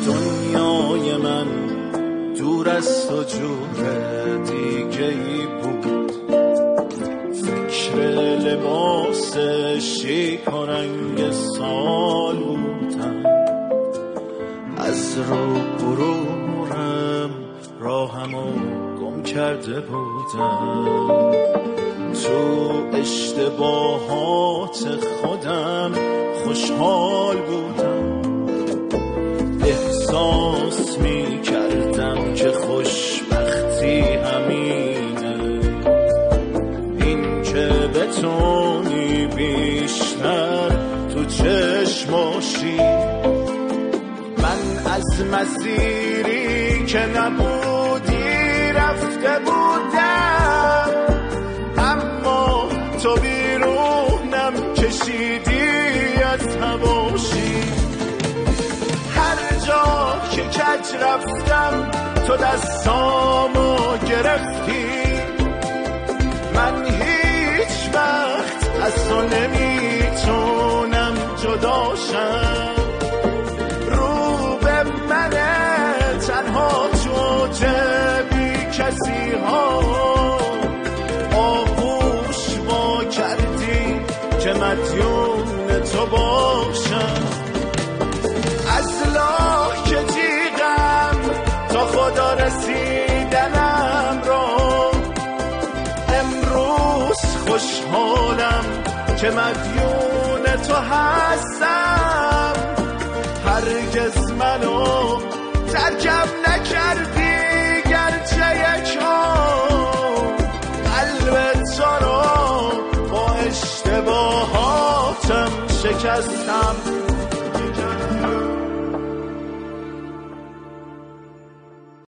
دنیای من دور از تو جور دیگه ای بود، فکر لباس شیک و رنگ سال بودم، از رو برورم راهمو گم کرده بودم، تو اشتباهات خودم خوشحال بودم، احساس می کردم که خوشبختی همینه، این که بتونی بیشتر تو چشماشی، من از مسیری که نبودی رفته بودم، اما تو بیرونم کشیدی از حواشی، هر جا که کج رفتم تو دستامو گرفتی، من هیچ وقت از تو نمیتونم جداشم، رو به من تنها تو بی کسی ها آغوش با کردی که مدیون تو باشم، از لاه که جیغم تا خدا رسیدنم رو، امروز خوشحالم که مدیون تو هستم، هرگز منو ترکم نکردی گرچه یکم، قلب تو رو با اشتباهاتم شکستم،